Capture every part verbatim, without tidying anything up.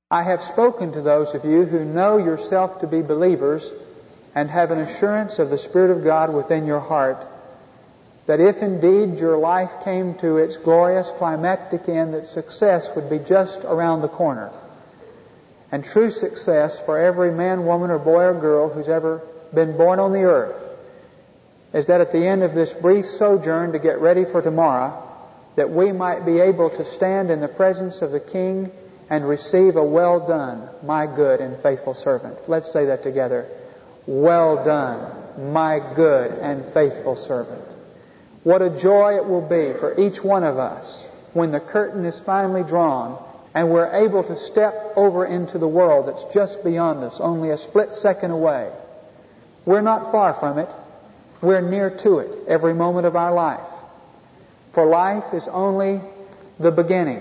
I have spoken to those of you who know yourself to be believers and have an assurance of the Spirit of God within your heart, that if indeed your life came to its glorious climactic end, that success would be just around the corner. And true success for every man, woman, or boy or girl who's ever been born on the earth is that at the end of this brief sojourn to get ready for tomorrow, that we might be able to stand in the presence of the King and receive a well done, my good and faithful servant. Let's say that together. Well done, my good and faithful servant. What a joy it will be for each one of us when the curtain is finally drawn and we're able to step over into the world that's just beyond us, only a split second away. We're not far from it. We're near to it every moment of our life. For life is only the beginning.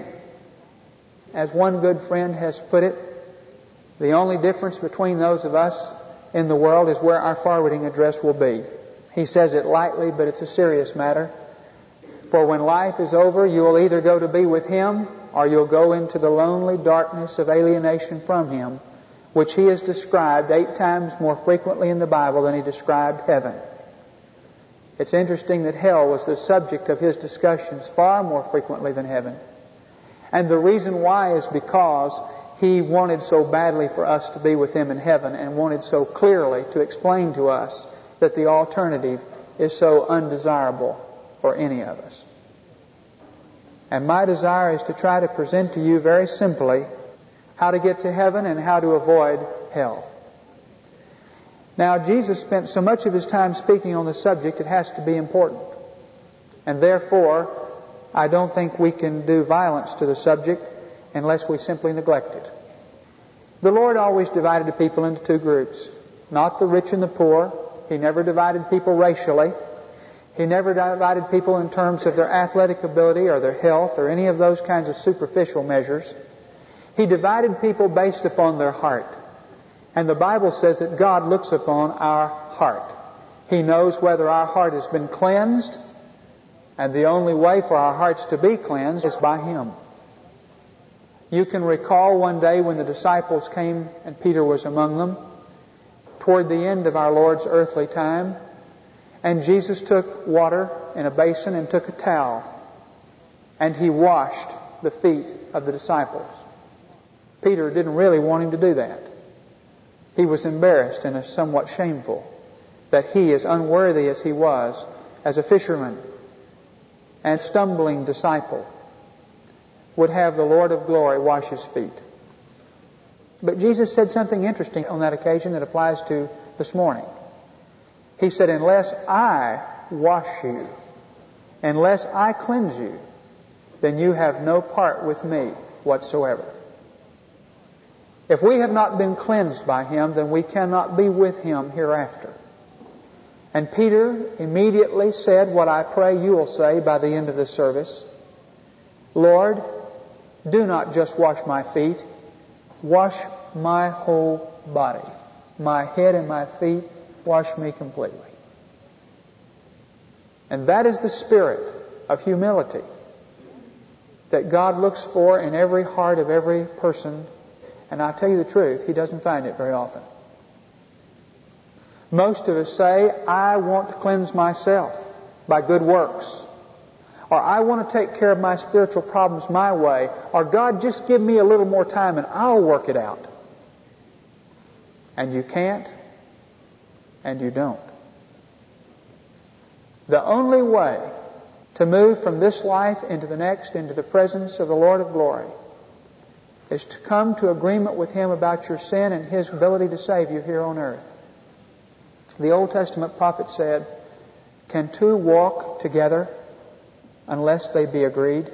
As one good friend has put it, the only difference between those of us in the world is where our forwarding address will be. He says it lightly, but it's a serious matter. For when life is over, you will either go to be with Him or you'll go into the lonely darkness of alienation from Him, which He has described eight times more frequently in the Bible than He described heaven. It's interesting that hell was the subject of His discussions far more frequently than heaven. And the reason why is because He wanted so badly for us to be with Him in heaven and wanted so clearly to explain to us that the alternative is so undesirable for any of us. And my desire is to try to present to you very simply how to get to heaven and how to avoid hell. Now, Jesus spent so much of His time speaking on the subject, it has to be important. And therefore, I don't think we can do violence to the subject unless we simply neglect it. The Lord always divided the people into two groups, not the rich and the poor. He never divided people racially. He never divided people in terms of their athletic ability or their health or any of those kinds of superficial measures. He divided people based upon their heart. And the Bible says that God looks upon our heart. He knows whether our heart has been cleansed, and the only way for our hearts to be cleansed is by Him. You can recall one day when the disciples came and Peter was among them, toward the end of our Lord's earthly time, and Jesus took water in a basin and took a towel, and He washed the feet of the disciples. Peter didn't really want Him to do that. He was embarrassed and somewhat shameful that he, as unworthy as he was, as a fisherman and stumbling disciple, would have the Lord of glory wash his feet. But Jesus said something interesting on that occasion that applies to this morning. He said, unless I wash you, unless I cleanse you, then you have no part with me whatsoever. If we have not been cleansed by Him, then we cannot be with Him hereafter. And Peter immediately said what I pray you will say by the end of this service. Lord, do not just wash my feet, wash my whole body. My head and my feet, wash me completely. And that is the spirit of humility that God looks for in every heart of every person. And I'll tell you the truth, He doesn't find it very often. Most of us say, I want to cleanse myself by good works. Or I want to take care of my spiritual problems my way. Or God, just give me a little more time and I'll work it out. And you can't, and you don't. The only way to move from this life into the next, into the presence of the Lord of glory, is to come to agreement with Him about your sin and His ability to save you here on earth. The Old Testament prophet said, can two walk together unless they be agreed?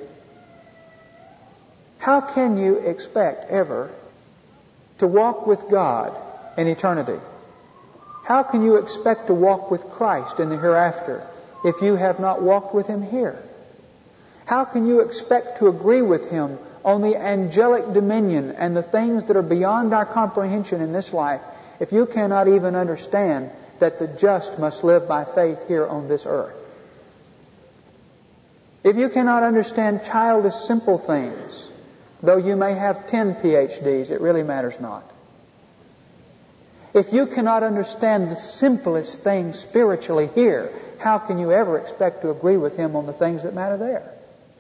How can you expect ever to walk with God in eternity? How can you expect to walk with Christ in the hereafter if you have not walked with Him here? How can you expect to agree with Him on the angelic dominion and the things that are beyond our comprehension in this life if you cannot even understand that the just must live by faith here on this earth? If you cannot understand childish, simple things Though you may have ten P H Ds, it really matters not. If you cannot understand the simplest things spiritually here, how can you ever expect to agree with Him on the things that matter there?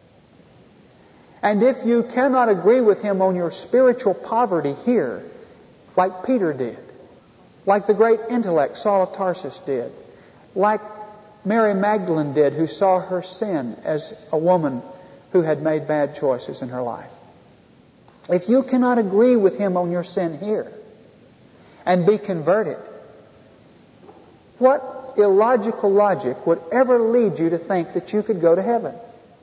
And if you cannot agree with Him on your spiritual poverty here, like Peter did, like the great intellect Saul of Tarsus did, like Mary Magdalene did, who saw her sin as a woman who had made bad choices in her life. If you cannot agree with Him on your sin here and be converted, what illogical logic would ever lead you to think that you could go to heaven?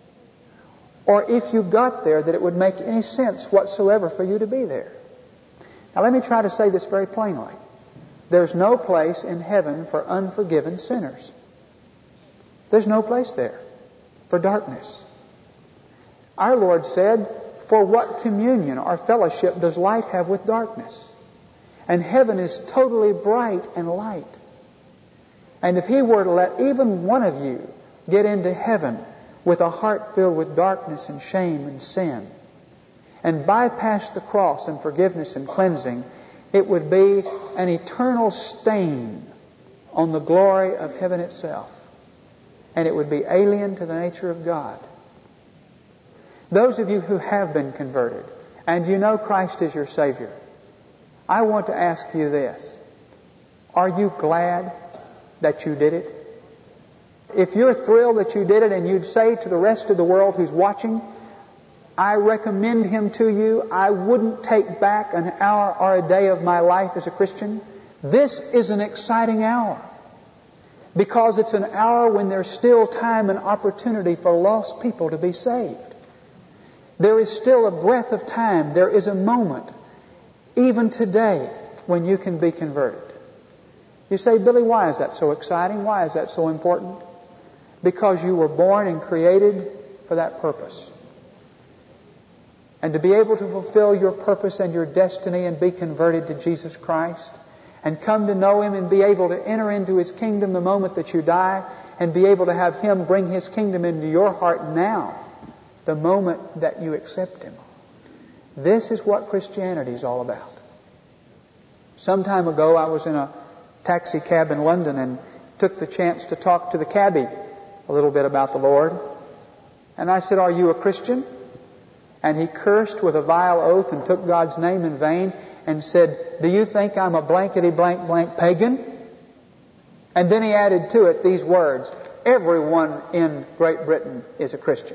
Or if you got there, that it would make any sense whatsoever for you to be there? Now let me try to say this very plainly. There's no place in heaven for unforgiven sinners. There's no place there for darkness. Our Lord said, "For what communion or fellowship does light have with darkness?" And heaven is totally bright and light. And if He were to let even one of you get into heaven with a heart filled with darkness and shame and sin, and bypass the cross and forgiveness and cleansing, it would be an eternal stain on the glory of heaven itself. And it would be alien to the nature of God. Those of you who have been converted and you know Christ is your Savior, I want to ask you this. Are you glad that you did it? If you're thrilled that you did it and you'd say to the rest of the world who's watching, I recommend Him to you, I wouldn't take back an hour or a day of my life as a Christian, this is an exciting hour. Because it's an hour when there's still time and opportunity for lost people to be saved. There is still a breath of time. There is a moment, even today, when you can be converted. You say, Billy, why is that so exciting? Why is that so important? Because you were born and created for that purpose. And to be able to fulfill your purpose and your destiny and be converted to Jesus Christ and come to know Him and be able to enter into His kingdom the moment that you die and be able to have Him bring His kingdom into your heart now, the moment that you accept Him. This is what Christianity is all about. Some time ago I was in a taxi cab in London and took the chance to talk to the cabbie a little bit about the Lord. And I said, "Are you a Christian?" And he cursed with a vile oath and took God's name in vain and said, "Do you think I'm a blankety blank blank pagan?" And then he added to it these words, "Everyone in Great Britain is a Christian."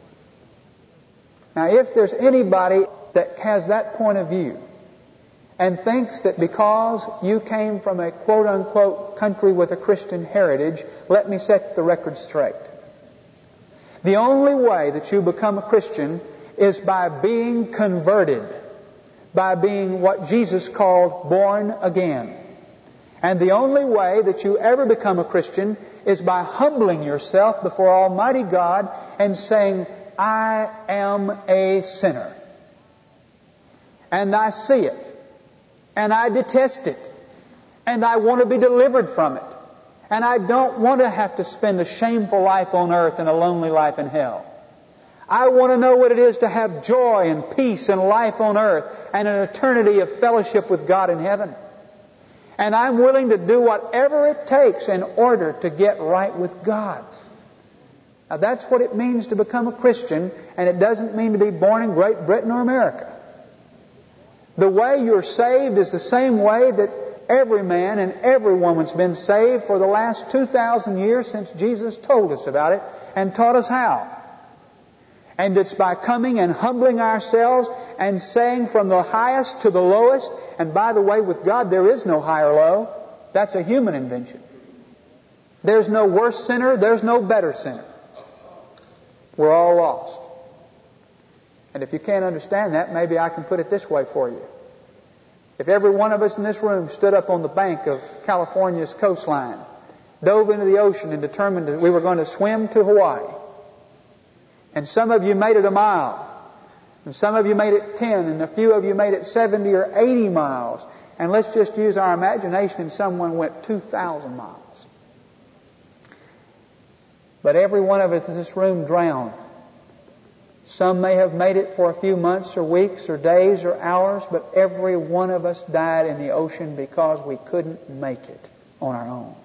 Now, if there's anybody that has that point of view and thinks that because you came from a quote-unquote country with a Christian heritage, let me set the record straight. The only way that you become a Christian is by being converted, by being what Jesus called born again. And the only way that you ever become a Christian is by humbling yourself before Almighty God and saying, I am a sinner. And I see it. And I detest it. And I want to be delivered from it. And I don't want to have to spend a shameful life on earth and a lonely life in hell. I want to know what it is to have joy and peace and life on earth and an eternity of fellowship with God in heaven. And I'm willing to do whatever it takes in order to get right with God. Now that's what it means to become a Christian, and it doesn't mean to be born in Great Britain or America. The way you're saved is the same way that every man and every woman's been saved for the last two thousand years since Jesus told us about it and taught us how. And it's by coming and humbling ourselves and saying from the highest to the lowest, and by the way, with God there is no high or low. That's a human invention. There's no worse sinner, there's no better sinner. We're all lost. And if you can't understand that, maybe I can put it this way for you. If every one of us in this room stood up on the bank of California's coastline, dove into the ocean and determined that we were going to swim to Hawaii, and some of you made it a mile, and some of you made it ten, and a few of you made it seventy or eighty miles, and let's just use our imagination and someone went two thousand miles. But every one of us in this room drowned. Some may have made it for a few months or weeks or days or hours, but every one of us died in the ocean because we couldn't make it on our own.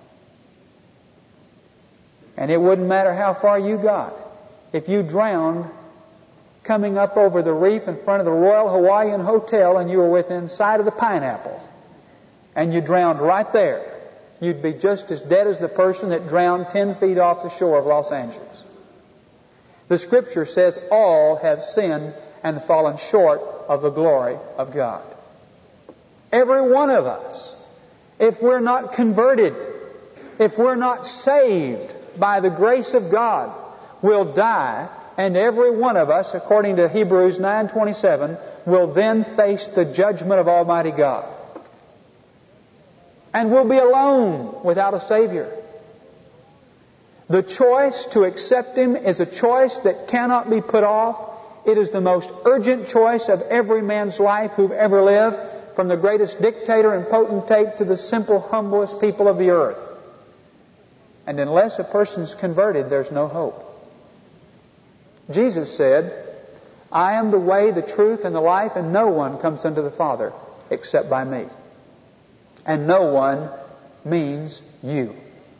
And it wouldn't matter how far you got. If you drowned coming up over the reef in front of the Royal Hawaiian Hotel and you were within sight of the pineapple and you drowned right there, you'd be just as dead as the person that drowned ten feet off the shore of Los Angeles. The Scripture says all have sinned and fallen short of the glory of God. Every one of us, if we're not converted, if we're not saved by the grace of God, will die, and every one of us, according to Hebrews nine twenty-seven, will then face the judgment of Almighty God. And we'll be alone without a Savior. The choice to accept Him is a choice that cannot be put off. It is the most urgent choice of every man's life who've ever lived, from the greatest dictator and potentate to the simple, humblest people of the earth. And unless a person's converted, there's no hope. Jesus said, I am the way, the truth, and the life, and no one comes unto the Father except by me. And no one means you.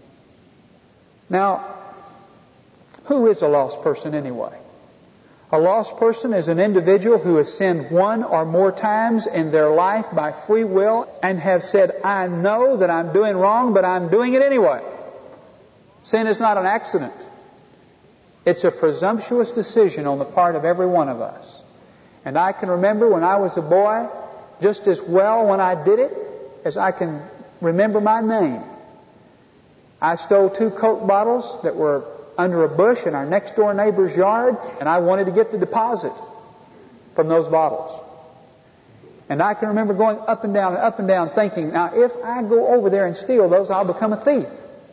Now, who is a lost person anyway? A lost person is an individual who has sinned one or more times in their life by free will and have said, I know that I'm doing wrong, but I'm doing it anyway. Sin is not an accident. It's a presumptuous decision on the part of every one of us. And I can remember when I was a boy, just as well when I did it as I can remember my name. I stole two Coke bottles that were under a bush in our next door neighbor's yard, and I wanted to get the deposit from those bottles. And I can remember going up and down and up and down thinking, now if I go over there and steal those, I'll become a thief.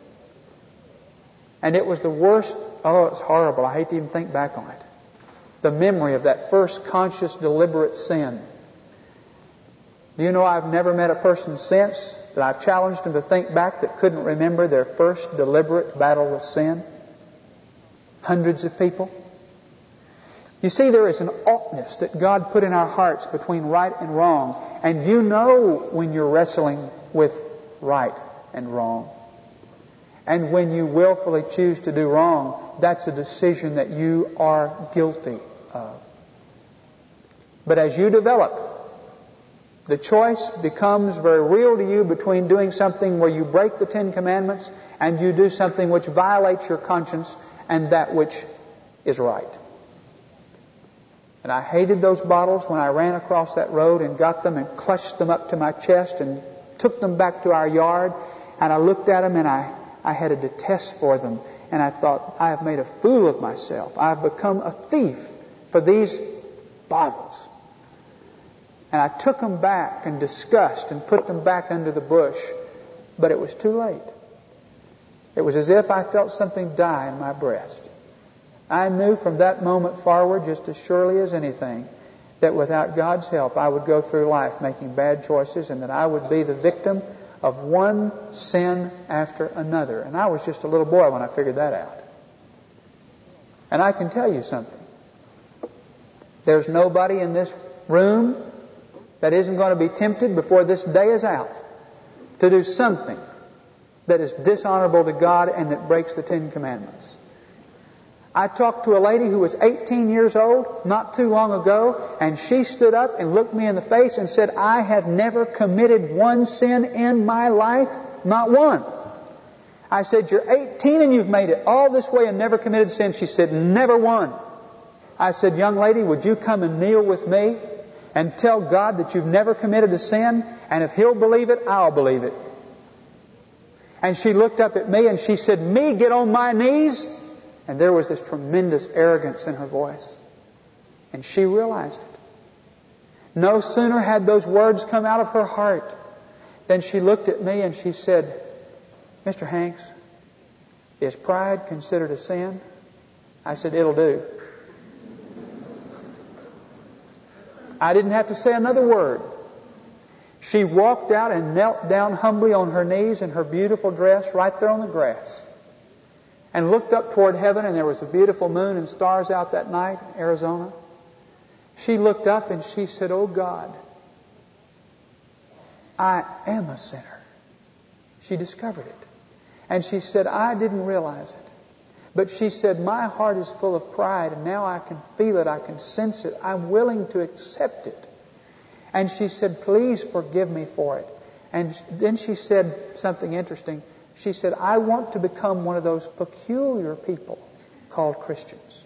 And it was the worst. Oh, it's horrible. I hate to even think back on it. The memory of that first conscious, deliberate sin. Do you know I've never met a person since that I've challenged them to think back that couldn't remember their first deliberate battle with sin? Hundreds of people. You see, there is an oughtness that God put in our hearts between right and wrong. And you know when you're wrestling with right and wrong. And when you willfully choose to do wrong, that's a decision that you are guilty of. But as you develop, the choice becomes very real to you between doing something where you break the Ten Commandments and you do something which violates your conscience and that which is right. And I hated those bottles when I ran across that road and got them and clutched them up to my chest and took them back to our yard. And I looked at them and I I had a detest for them. And I thought, I have made a fool of myself. I have become a thief for these bottles. And I took them back in disgust and put them back under the bush. But it was too late. It was as if I felt something die in my breast. I knew from that moment forward, just as surely as anything, that without God's help, I would go through life making bad choices and that I would be the victim of one sin after another. And I was just a little boy when I figured that out. And I can tell you something. There's nobody in this room that isn't going to be tempted before this day is out to do something that is dishonorable to God and that breaks the Ten Commandments. I talked to a lady who was eighteen years old not too long ago, and she stood up and looked me in the face and said, I have never committed one sin in my life, not one. I said, you're eighteen and you've made it all this way and never committed sin. She said, never one. I said, young lady, would you come and kneel with me and tell God that you've never committed a sin, and if He'll believe it, I'll believe it. And she looked up at me and she said, me get on my knees? And there was this tremendous arrogance in her voice. And she realized it. No sooner had those words come out of her heart than she looked at me and she said, Mister Hanks, is pride considered a sin? I said, it'll do. I didn't have to say another word. She walked out and knelt down humbly on her knees in her beautiful dress right there on the grass. and looked up toward heaven, and there was a beautiful moon and stars out that night in Arizona. She looked up and she said, "Oh God, I am a sinner." She discovered it. And she said, "I didn't realize it." But she said, "My heart is full of pride, and now I can feel it, I can sense it. I'm willing to accept it." And she said, "Please forgive me for it." And then she said something interesting. She said, "I want to become one of those peculiar people called Christians."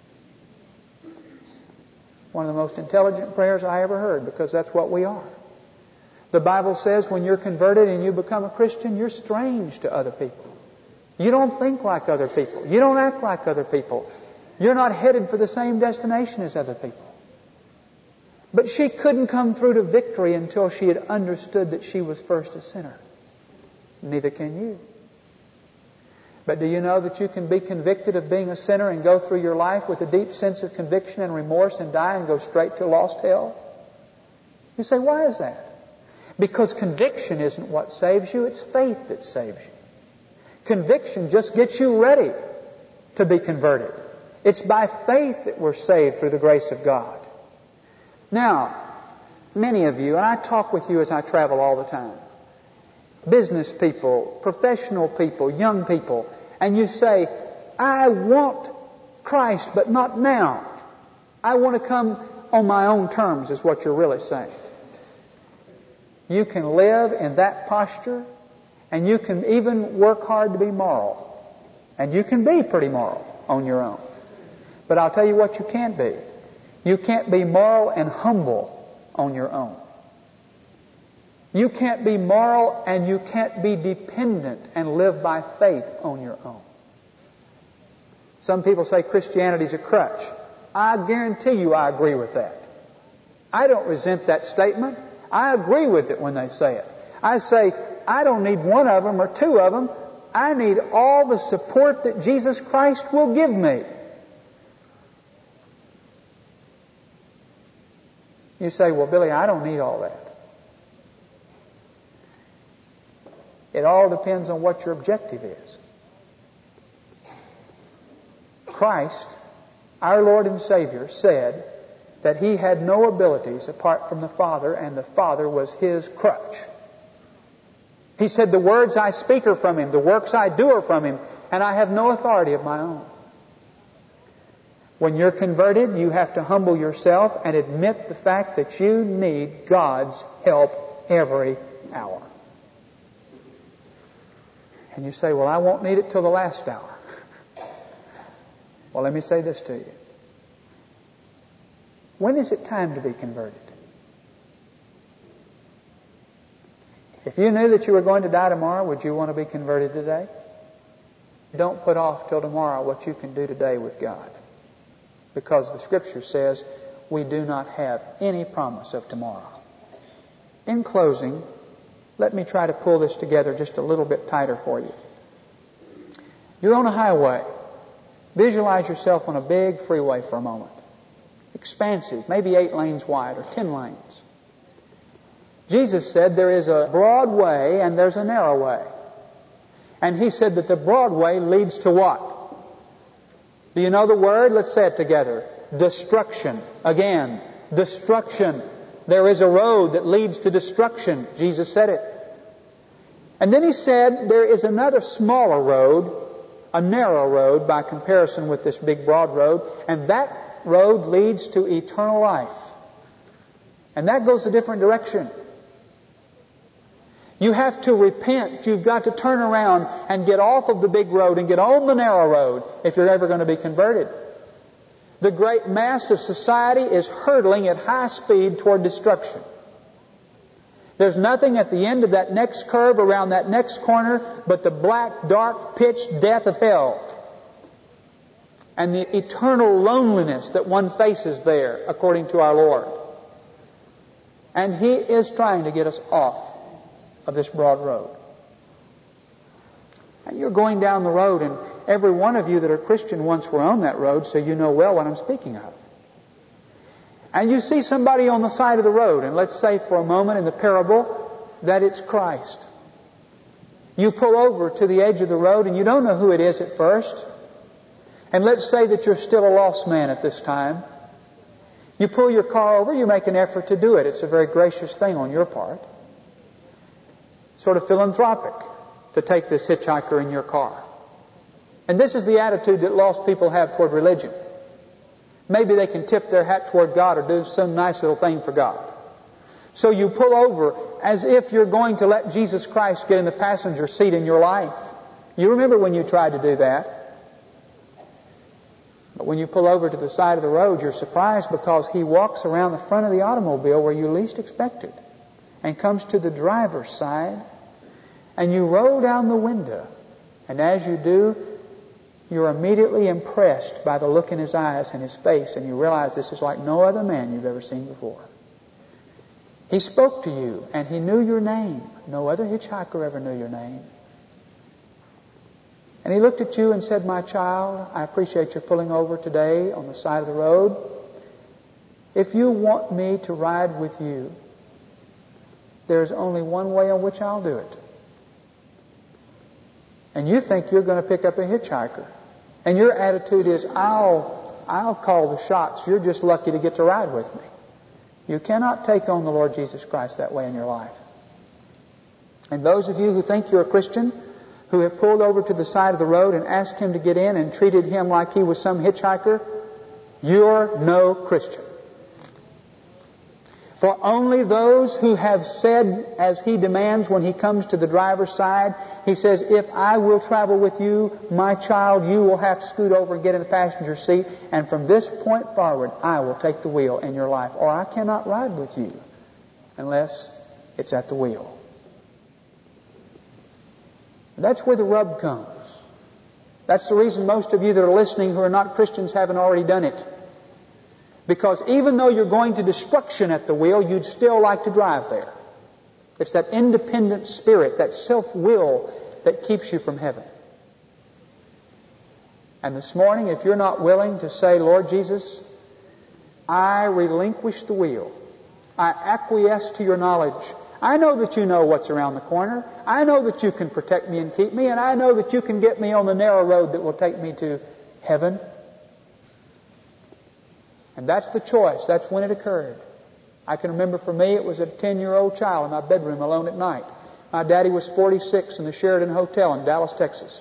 One of the most intelligent prayers I ever heard, because that's what we are. The Bible says when you're converted and you become a Christian, you're strange to other people. You don't think like other people. You don't act like other people. You're not headed for the same destination as other people. But she couldn't come through to victory until she had understood that she was first a sinner. Neither can you. But do you know that you can be convicted of being a sinner and go through your life with a deep sense of conviction and remorse and die and go straight to a lost hell? You say, why is that? Because conviction isn't what saves you, it's faith that saves you. Conviction just gets you ready to be converted. It's by faith that we're saved through the grace of God. Now, many of you, and I talk with you as I travel all the time, business people, professional people, young people, and you say, I want Christ, but not now. I want to come on my own terms, is what you're really saying. You can live in that posture, and you can even work hard to be moral. And you can be pretty moral on your own. But I'll tell you what you can't be. You can't be moral and humble on your own. You can't be moral and you can't be dependent and live by faith on your own. Some people say Christianity is a crutch. I guarantee you I agree with that. I don't resent that statement. I agree with it when they say it. I say, I don't need one of them or two of them. I need all the support that Jesus Christ will give me. You say, well, Billy, I don't need all that. It all depends on what your objective is. Christ, our Lord and Savior, said that He had no abilities apart from the Father, and the Father was His crutch. He said, the words I speak are from Him, the works I do are from Him, and I have no authority of my own. When you're converted, you have to humble yourself and admit the fact that you need God's help every hour. And you say, well, I won't need it till the last hour. Well, let me say this to you. When is it time to be converted? If you knew that you were going to die tomorrow, would you want to be converted today? Don't put off till tomorrow what you can do today with God. Because the Scripture says we do not have any promise of tomorrow. In closing, let me try to pull this together just a little bit tighter for you. You're on a highway. Visualize yourself on a big freeway for a moment. Expansive, maybe eight lanes wide or ten lanes. Jesus said there is a broad way and there's a narrow way. And He said that the broad way leads to what? Do you know the word? Let's say it together. Destruction. Again, destruction. There is a road that leads to destruction. Jesus said it. And then He said there is another smaller road, a narrow road by comparison with this big broad road, and that road leads to eternal life. And that goes a different direction. You have to repent. You've got to turn around and get off of the big road and get on the narrow road if you're ever going to be converted. The great mass of society is hurtling at high speed toward destruction. There's nothing at the end of that next curve around that next corner but the black, dark, pitch death of hell. And the eternal loneliness that one faces there, according to our Lord. And He is trying to get us off of this broad road. And you're going down the road, and every one of you that are Christian once were on that road, so you know well what I'm speaking of. And you see somebody on the side of the road, and let's say for a moment in the parable that it's Christ. You pull over to the edge of the road and you don't know who it is at first. And let's say that you're still a lost man at this time. You pull your car over, you make an effort to do it. It's a very gracious thing on your part. Sort of philanthropic to take this hitchhiker in your car. And this is the attitude that lost people have toward religion. Maybe they can tip their hat toward God or do some nice little thing for God. So you pull over as if you're going to let Jesus Christ get in the passenger seat in your life. You remember when you tried to do that. But when you pull over to the side of the road, you're surprised because He walks around the front of the automobile where you least expect it and comes to the driver's side, and you roll down the window. And as you do, you're immediately impressed by the look in His eyes and His face, and you realize this is like no other man you've ever seen before. He spoke to you, and He knew your name. No other hitchhiker ever knew your name. And He looked at you and said, "My child, I appreciate your pulling over today on the side of the road. If you want me to ride with you, there's only one way in which I'll do it." And you think you're going to pick up a hitchhiker. And your attitude is, I'll, I'll call the shots. You're just lucky to get to ride with me. You cannot take on the Lord Jesus Christ that way in your life. And those of you who think you're a Christian, who have pulled over to the side of the road and asked Him to get in and treated Him like He was some hitchhiker, you're no Christian. For only those who have said, as He demands when He comes to the driver's side, He says, "If I will travel with you, my child, you will have to scoot over and get in the passenger seat, and from this point forward, I will take the wheel in your life, or I cannot ride with you unless it's at the wheel." That's where the rub comes. That's the reason most of you that are listening who are not Christians haven't already done it. Because even though you're going to destruction at the wheel, you'd still like to drive there. It's that independent spirit, that self-will that keeps you from heaven. And this morning, if you're not willing to say, "Lord Jesus, I relinquish the wheel. I acquiesce to your knowledge. I know that you know what's around the corner. I know that you can protect me and keep me. And I know that you can get me on the narrow road that will take me to heaven." And that's the choice. That's when it occurred. I can remember for me, it was a ten-year-old child in my bedroom alone at night. My daddy was forty-six in the Sheraton Hotel in Dallas, Texas.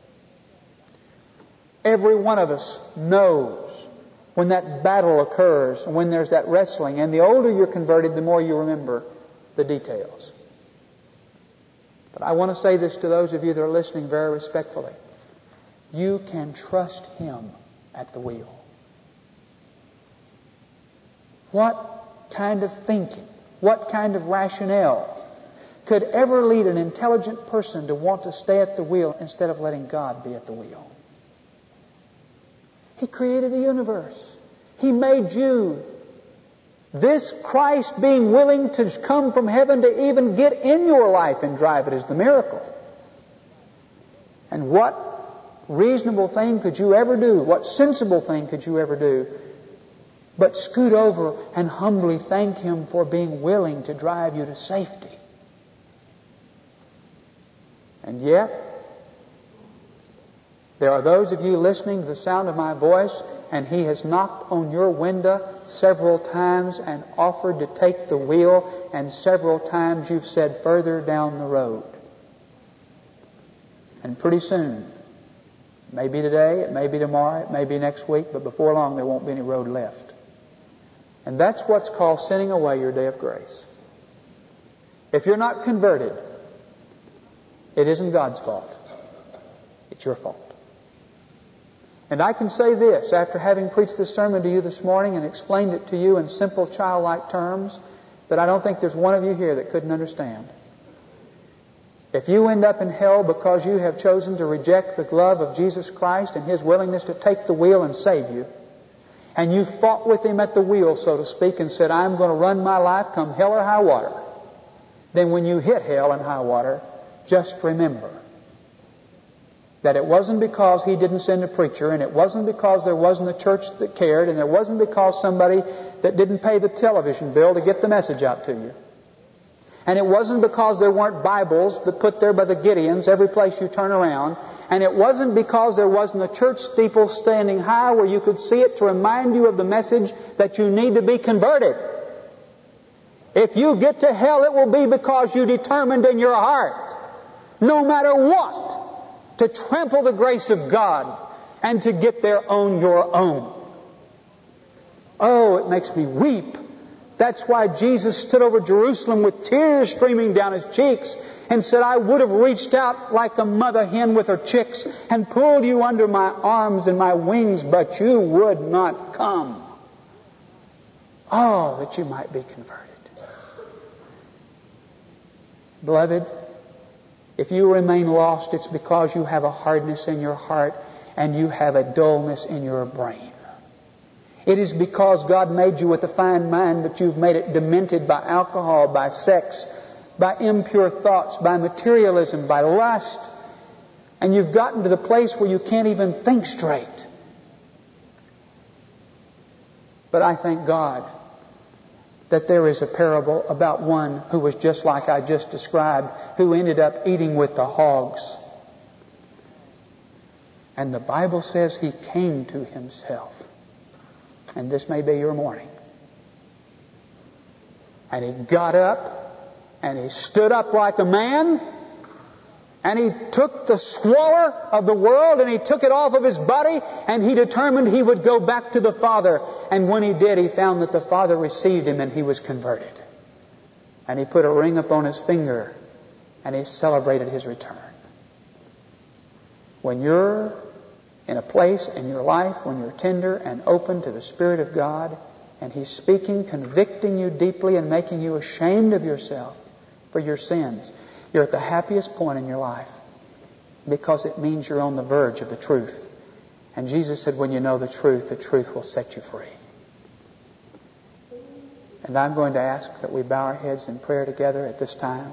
Every one of us knows when that battle occurs and when there's that wrestling. And the older you're converted, the more you remember the details. But I want to say this to those of you that are listening very respectfully. You can trust Him at the wheel. What kind of thinking, what kind of rationale could ever lead an intelligent person to want to stay at the wheel instead of letting God be at the wheel? He created the universe. He made you. This Christ being willing to come from heaven to even get in your life and drive it is the miracle. And what reasonable thing could you ever do? What sensible thing could you ever do but scoot over and humbly thank Him for being willing to drive you to safety? And yet, there are those of you listening to the sound of my voice, and He has knocked on your window several times and offered to take the wheel, and several times you've said, "Further down the road." And pretty soon, it may be today, it may be tomorrow, it may be next week, but before long there won't be any road left. And that's what's called sending away your day of grace. If you're not converted, it isn't God's fault. It's your fault. And I can say this, after having preached this sermon to you this morning and explained it to you in simple childlike terms, that I don't think there's one of you here that couldn't understand. If you end up in hell because you have chosen to reject the love of Jesus Christ and His willingness to take the wheel and save you, and you fought with Him at the wheel, so to speak, and said, "I'm going to run my life come hell or high water," then when you hit hell and high water, just remember that it wasn't because He didn't send a preacher, and it wasn't because there wasn't a church that cared, and there wasn't because somebody that didn't pay the television bill to get the message out to you. And it wasn't because there weren't Bibles that put there by the Gideons every place you turn around. And it wasn't because there wasn't a church steeple standing high where you could see it to remind you of the message that you need to be converted. If you get to hell, it will be because you determined in your heart, no matter what, to trample the grace of God and to get there on your own. Oh, it makes me weep. That's why Jesus stood over Jerusalem with tears streaming down His cheeks and said, I would have reached out like a mother hen with her chicks and pulled you under my arms and my wings, but you would not come. Oh, that you might be converted. Beloved, if you remain lost, it's because you have a hardness in your heart and you have a dullness in your brain. It is because God made you with a fine mind, but you've made it demented by alcohol, by sex, by impure thoughts, by materialism, by lust. And you've gotten to the place where you can't even think straight. But I thank God that there is a parable about one who was just like I just described, who ended up eating with the hogs. And the Bible says he came to himself. And this may be your morning. And he got up, and he stood up like a man, and he took the squalor of the world, and he took it off of his body, and he determined he would go back to the Father. And when he did, he found that the Father received him, and he was converted. And he put a ring upon his finger, and he celebrated his return. When you're in a place in your life when you're tender and open to the Spirit of God, and He's speaking, convicting you deeply and making you ashamed of yourself for your sins, you're at the happiest point in your life, because it means you're on the verge of the truth. And Jesus said, when you know the truth, the truth will set you free. And I'm going to ask that we bow our heads in prayer together at this time,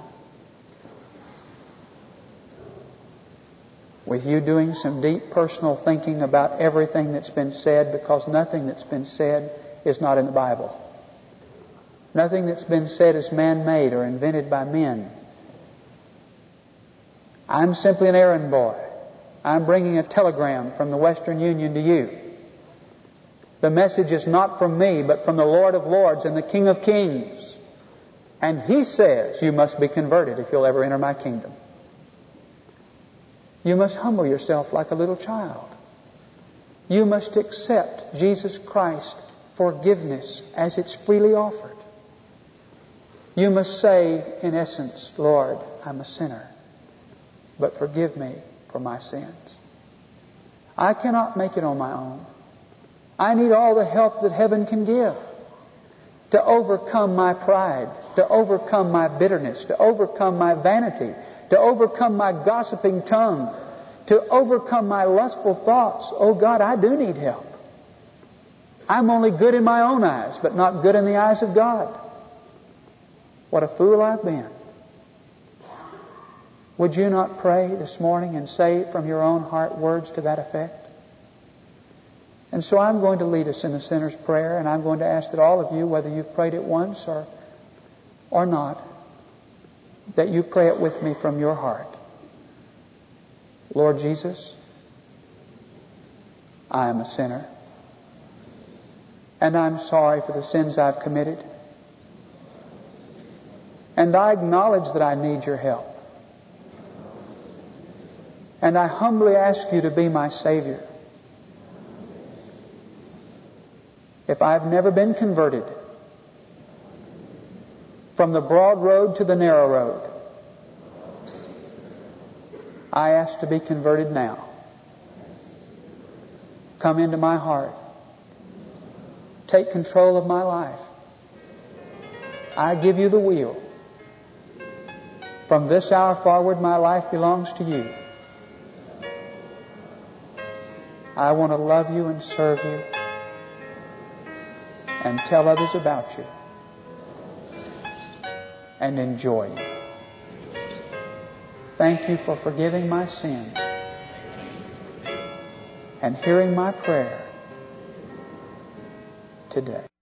with you doing some deep personal thinking about everything that's been said, because nothing that's been said is not in the Bible. Nothing that's been said is man-made or invented by men. I'm simply an errand boy. I'm bringing a telegram from the Western Union to you. The message is not from me, but from the Lord of Lords and the King of Kings. And He says you must be converted if you'll ever enter my kingdom. You must humble yourself like a little child. You must accept Jesus Christ's forgiveness as it's freely offered. You must say, in essence, Lord, I'm a sinner, but forgive me for my sins. I cannot make it on my own. I need all the help that heaven can give to overcome my pride, to overcome my bitterness, to overcome my vanity, to overcome my gossiping tongue, to overcome my lustful thoughts. Oh God, I do need help. I'm only good in my own eyes, but not good in the eyes of God. What a fool I've been. Would you not pray this morning and say from your own heart words to that effect? And so I'm going to lead us in the sinner's prayer, and I'm going to ask that all of you, whether you've prayed it once or, or not, that you pray it with me from your heart. Lord Jesus, I am a sinner, and I'm sorry for the sins I've committed. And I acknowledge that I need your help. And I humbly ask you to be my Savior. If I've never been converted from the broad road to the narrow road, I ask to be converted now. Come into my heart. Take control of my life. I give you the wheel. From this hour forward, my life belongs to you. I want to love you and serve you and tell others about you and enjoy you. Thank you for forgiving my sin and hearing my prayer today.